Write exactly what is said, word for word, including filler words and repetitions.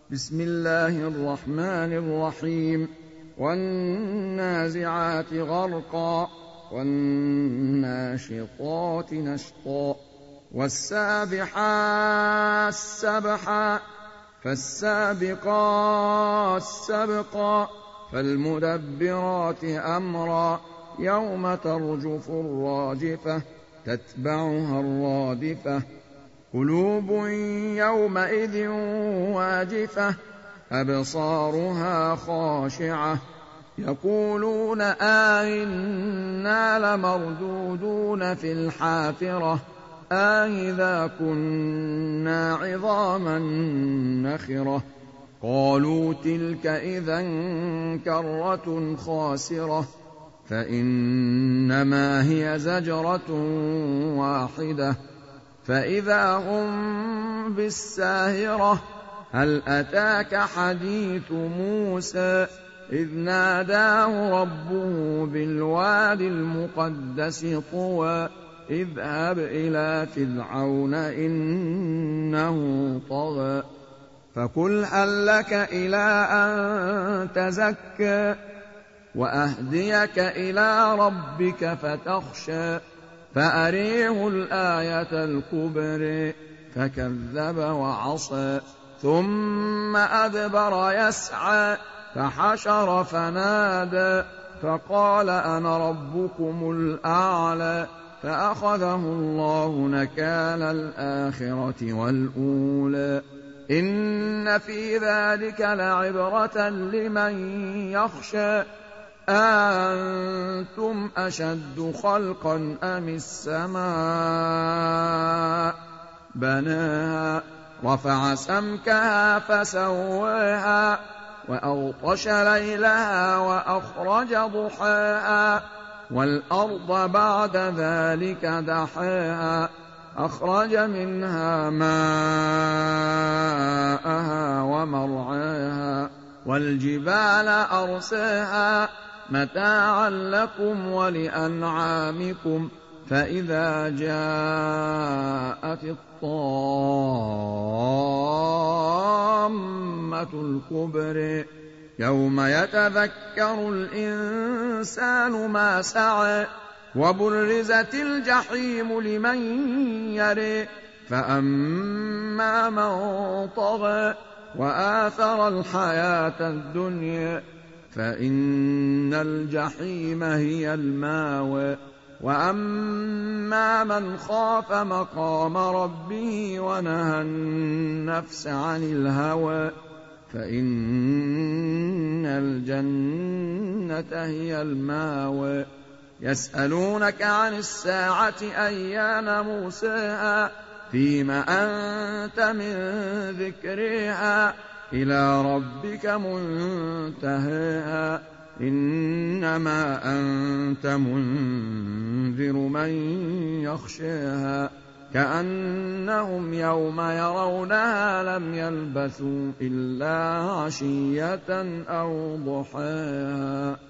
بسم الله الرحمن الرحيم والنازعات غرقا والناشطات نشطا والسابحات سبحا فالسابقات سبقا فالمدبرات أمرا يوم ترجف الراجفة تتبعها الرادفة قلوب يومئذ واجفة أبصارها خاشعة يقولون آئنا لمردودون في الحافرة آئذا كنا عظاما نخرة قالوا تلك إذا كرة خاسرة فإنما هي زجرة واحدة فإذا هم بالساهرة هل أتاك حديث موسى إذ ناداه ربه بالوادي المقدس طوى اذهب إلى فرعون إنه طغى فقل هل لك إلى أن تزكى وأهديك إلى ربك فتخشى فأريه الآية الكبرى فكذب وعصى ثم أدبر يسعى فحشر فنادى فقال أنا ربكم الأعلى فأخذه الله نكال الآخرة والأولى إن في ذلك لعبرة لمن يخشى أأنتم أشد خلقا أم السماء بناها رفع سمكها فسواها وأغطش ليلها وأخرج ضحاها والأرض بعد ذلك دحاها أخرج منها ماءها ومرعاها والجبال أرساها متاعا لكم ولأنعامكم فإذا جاءت الطامة الكبرى يوم يتذكر الإنسان ما سعى وبرزت الجحيم لمن يرى فأما من طغى وآثر الحياة الدنيا فإن الجحيم هي الماوى وأما من خاف مقام ربه ونهى النفس عن الهوى فإن الجنة هي الماوى يسألونك عن الساعة أيان مرساها فيم أنت من ذكرها إلى ربك منتهاها إنما أنت منذر من يخشاها كأنهم يوم يرونها لم يلبثوا إلا عشية أو ضحاها.